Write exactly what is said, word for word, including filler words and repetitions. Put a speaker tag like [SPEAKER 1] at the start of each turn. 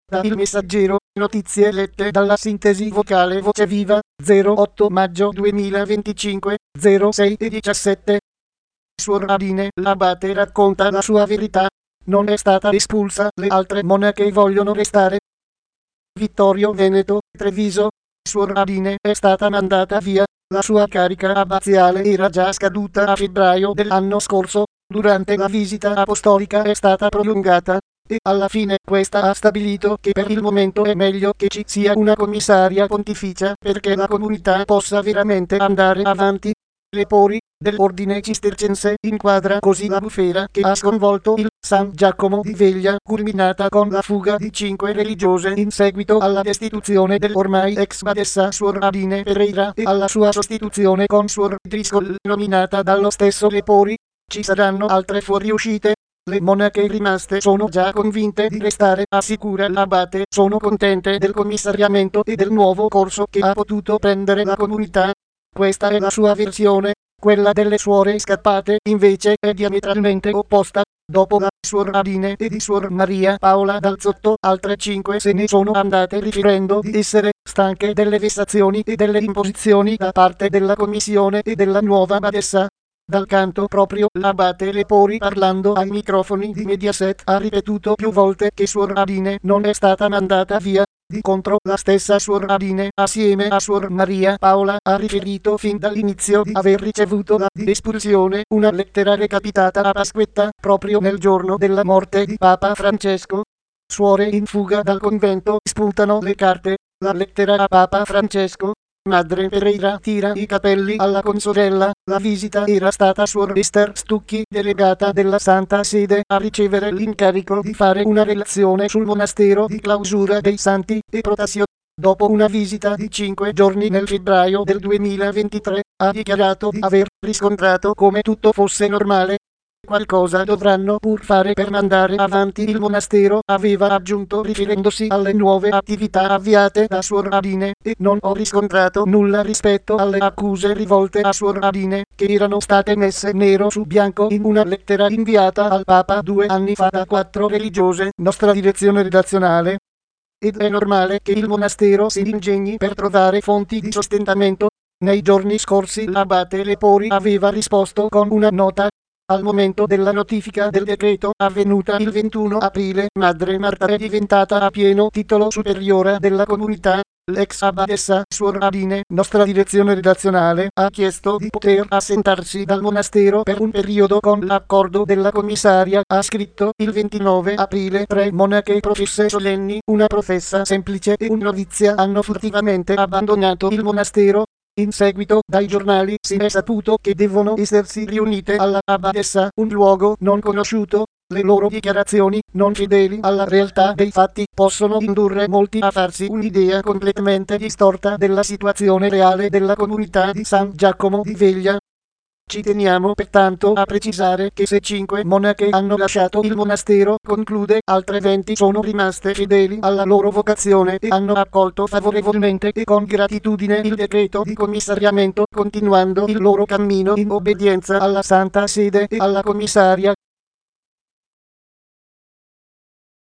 [SPEAKER 1] Da Il Messaggero, notizie lette dalla sintesi vocale Voce Viva, zero otto maggio duemilaventicinque, zero sei e diciassette. Suor Adine, l'abate racconta la sua verità. Non è stata espulsa, le altre monache vogliono restare. Vittorio Veneto, Treviso. Suor Adine è stata mandata via. La sua carica abbaziale era già scaduta a febbraio dell'anno scorso. Durante la visita apostolica è stata prolungata. E alla fine questa ha stabilito che per il momento è meglio che ci sia una commissaria pontificia perché la comunità possa veramente andare avanti. Repori dell'ordine cistercense inquadra così la bufera che ha sconvolto il San Giacomo di Veglia, culminata con la fuga di cinque religiose in seguito alla destituzione dell'ormai ex badessa Suor Adine Pereira e alla sua sostituzione con Suor Driscoll, nominata dallo stesso Repori. Ci saranno altre fuoriuscite. Le monache rimaste sono già convinte di restare, assicura l'abate. Sono contente del commissariamento e del nuovo corso che ha potuto prendere la comunità. Questa è la sua versione. Quella delle suore scappate, invece, è diametralmente opposta. Dopo la Suor Adine e di Suor Maria Paola Dalzotto, altre cinque se ne sono andate riferendo di essere stanche delle vessazioni e delle imposizioni da parte della commissione e della nuova badessa. Dal canto proprio l'abate Repori, parlando ai microfoni di Mediaset, ha ripetuto più volte che Suor Adine non è stata mandata via. Di contro, la stessa Suor Adine, assieme a Suor Maria Paola, ha riferito fin dall'inizio di aver ricevuto la di espulsione, una lettera recapitata a Pasquetta, proprio nel giorno della morte di Papa Francesco. Suore in fuga dal convento, spuntano le carte. La lettera a Papa Francesco. Madre Pereira tira i capelli alla consorella. La visita era stata Suor Ester Stucchi, delegata della Santa Sede, a ricevere l'incarico di fare una relazione sul monastero di clausura dei Santi e Protasio. Dopo una visita di cinque giorni nel febbraio del duemilaventitré, ha dichiarato di aver riscontrato come tutto fosse normale. Qualcosa dovranno pur fare per mandare avanti il monastero, aveva aggiunto riferendosi alle nuove attività avviate da Suor Adine, e non ho riscontrato nulla rispetto alle accuse rivolte a Suor Adine, che erano state messe nero su bianco in una lettera inviata al Papa due anni fa da quattro religiose, nostra direzione redazionale. Ed è normale che il monastero si ingegni per trovare fonti di sostentamento. Nei giorni scorsi l'abate Repori aveva risposto con una nota. Al momento della notifica del decreto, avvenuta il ventuno aprile, Madre Marta è diventata a pieno titolo superiora della comunità. L'ex abbadessa Suor Adine, nostra direzione redazionale, ha chiesto di poter assentarsi dal monastero per un periodo con l'accordo della commissaria. Ha scritto il ventinove aprile: tre monache professe solenni, una professa semplice e un novizia hanno furtivamente abbandonato il monastero. In seguito, dai giornali, si è saputo che devono essersi riunite alla abbadessa, un luogo non conosciuto. Le loro dichiarazioni, non fedeli alla realtà dei fatti, possono indurre molti a farsi un'idea completamente distorta della situazione reale della comunità di San Giacomo di Veglia. Ci teniamo pertanto a precisare che se cinque monache hanno lasciato il monastero, conclude, altre venti sono rimaste fedeli alla loro vocazione e hanno accolto favorevolmente e con gratitudine il decreto di commissariamento, continuando il loro cammino in obbedienza alla Santa Sede e alla commissaria.